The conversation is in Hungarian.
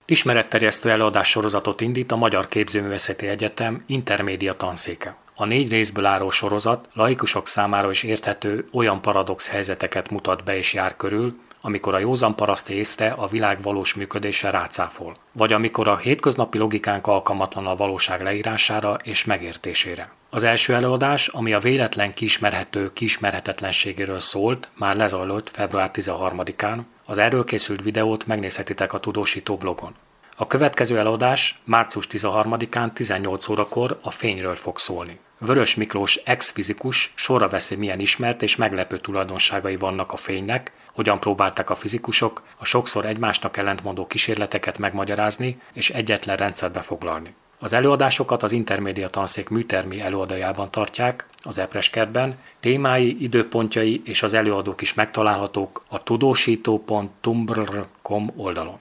Ismeretterjesztő előadás sorozatot indít a Magyar Képzőművészeti Egyetem intermédia tanszéke. A 4 részből álló sorozat laikusok számára is érthető olyan paradox helyzeteket mutat be és jár körül, amikor a józan paraszt észre a világ valós működése rácáfol, vagy amikor a hétköznapi logikánk alkalmatlan a valóság leírására és megértésére. Az első előadás, ami a véletlen kiismerhető kiismerhetetlenségéről szólt, már lezajlott február 13-án, az erről készült videót megnézhetitek a Tudósító blogon. A következő előadás március 13-án 18 órakor a fényről fog szólni. Vörös Miklós ex-fizikus sorra veszi, milyen ismert és meglepő tulajdonságai vannak a fénynek, hogyan próbálták a fizikusok a sokszor egymásnak ellentmondó kísérleteket megmagyarázni és egyetlen rendszerbe foglalni. Az előadásokat az Intermédia Tanszék műtermi előadójában tartják, az Epreskertben, témái, időpontjai és az előadók is megtalálhatók a tudósító.tumblr.com oldalon.